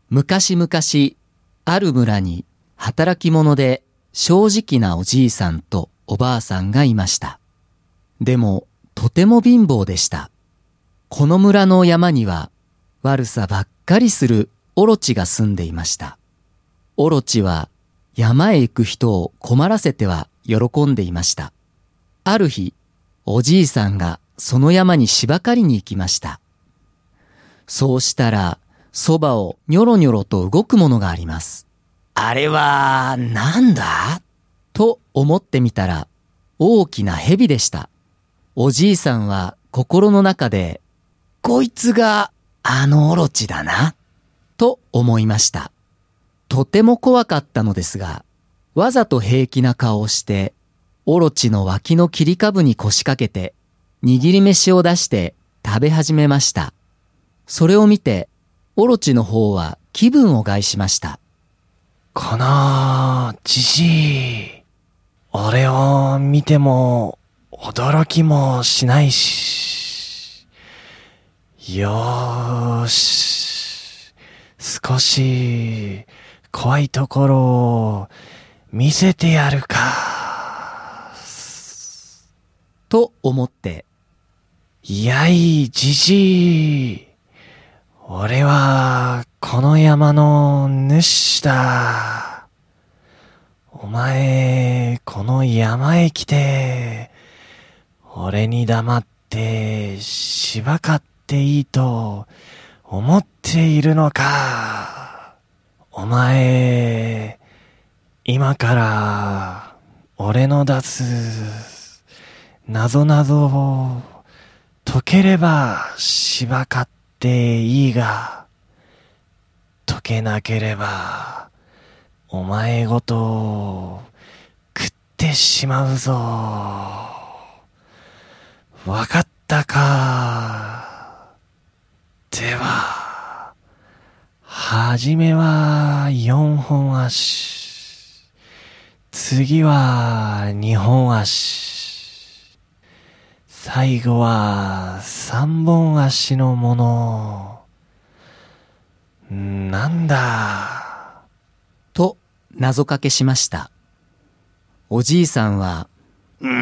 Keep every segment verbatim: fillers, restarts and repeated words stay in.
昔々、ある村に働き者で正直なおじいさんとおばあさんがいました。でも、とても貧乏でした。この村の山には悪さばっかりするオロチが住んでいました。オロチは山へ行く人を困らせては喜んでいました。ある日、おじいさんがその山に芝刈りに行きました。そうしたら、そばをニョロニョロと動くものがあります。あれは、なんだと思ってみたら、大きな蛇でした。おじいさんは心の中で、こいつがあのオロチだな、と思いました。とても怖かったのですが、わざと平気な顔をして、オロチの脇の切り株に腰掛けて、握り飯を出して食べ始めました。それを見て、オロチの方は気分を害しました。 このじじい、俺を見ても驚きもしないし、よーし、少し怖いところを見せてやるか。 と思って、 やいじじい、俺はこの山の主だ。お前、この山へ来て、俺に黙って芝刈っていいと思っているのか。お前、今から俺の出す謎々を解ければ芝刈っていいが、解けなければお前ごと食ってしまうぞ。わかったか。では、はじめは四本足、次は二本足、最後は三本足のもの。なんだと謎かけしました。おじいさんは、うー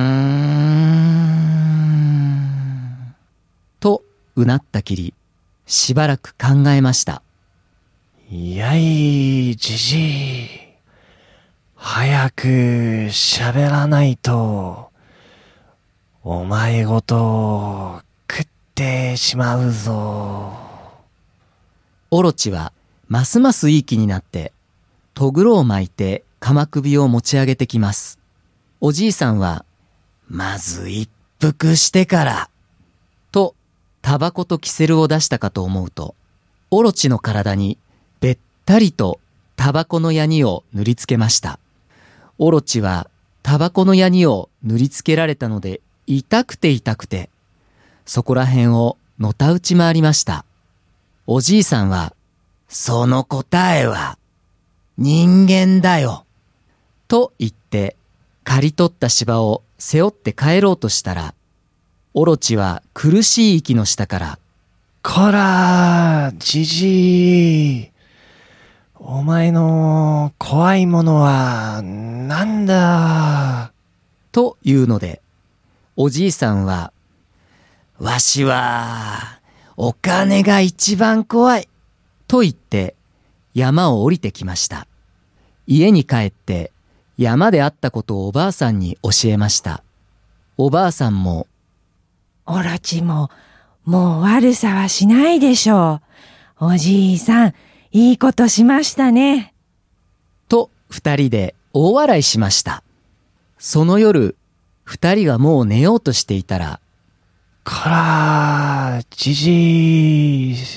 ん、とうなったきり、しばらく考えました。 やい、じじい。早く喋らないと、お前ごと食ってしまうぞ。 オロチはますますいい気になって、とぐろを巻いて鎌首を持ち上げてきます。おじいさんは、まず一服してから、とタバコとキセルを出したかと思うと、オロチの体にべったりとタバコのヤニを塗りつけました。オロチはタバコのヤニを塗りつけられたので痛くて痛くて、そこら辺をのたうち回りました。おじいさんは、その答えは人間だよ、と言って刈り取った芝を背負って帰ろうとしたら、オロチは苦しい息の下から、 こら、じじい。お前の怖いものはなんだというので、おじいさんは、わしはお金が一番怖い、と言って山を降りてきました。家に帰って山であったことをおばあさんに教えました。おばあさんも、 オロチももう悪さはしないでしょう。おじいさん、いいことしましたね。 と二人で大笑いしました。その夜、二人がもう寝ようとしていたら、 こら、じじい。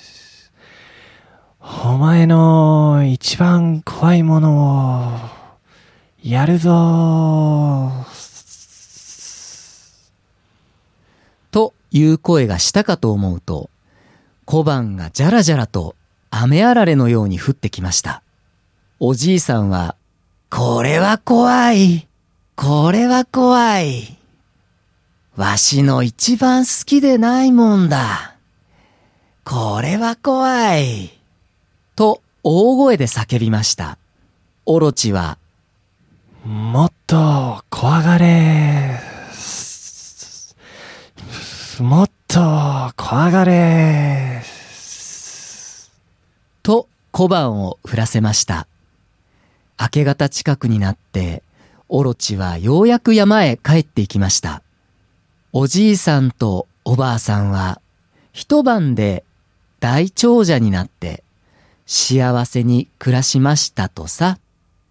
お前の一番怖いものをやるぞ。 という声がしたかと思うと、小判がじゃらじゃらと雨あられのように降ってきました。おじいさんは、これは怖い、これは怖い。わしの一番好きでないもんだ。これは怖い。 大声で叫びました。オロチは、 もっと怖がれ。もっと怖がれ。 と小判を振らせました。明け方近くになって、オロチはようやく山へ帰っていきました。おじいさんとおばあさんは一晩で大長者になって幸せに暮らしましたとさ。